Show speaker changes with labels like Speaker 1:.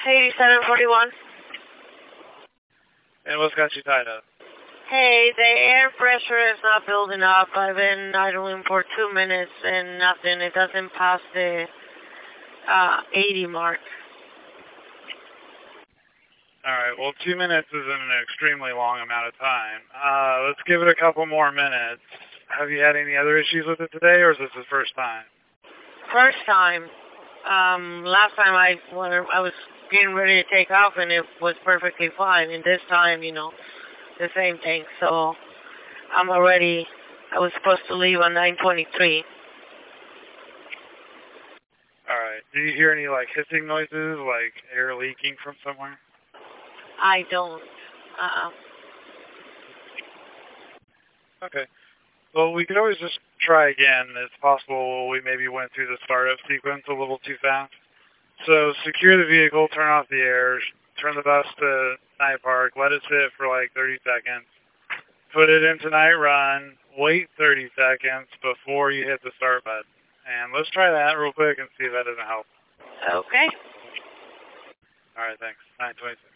Speaker 1: 8741.
Speaker 2: And what's got you tied up?
Speaker 1: Hey, the air pressure is not building up. I've been idling for 2 minutes and nothing. It doesn't pass the 80 mark.
Speaker 2: All right, well, 2 minutes isn't an extremely long amount of time. Let's give it a couple more minutes. Have you had any other issues with it today, or is this the first time?
Speaker 1: First time. Last time I was getting ready to take off and it was perfectly fine. And this time, the same thing. So I was supposed to leave on 9:23.
Speaker 2: All right. Do you hear any, hissing noises, like air leaking from somewhere?
Speaker 1: I don't.
Speaker 2: Okay. Well, we could always just try again. It's possible we maybe went through the startup sequence a little too fast. So secure the vehicle, turn off the air, turn the bus to night park, let it sit for 30 seconds, put it into night run, wait 30 seconds before you hit the start button. And let's try that real quick and see if that doesn't help.
Speaker 1: Okay.
Speaker 2: All right, thanks. 9:26.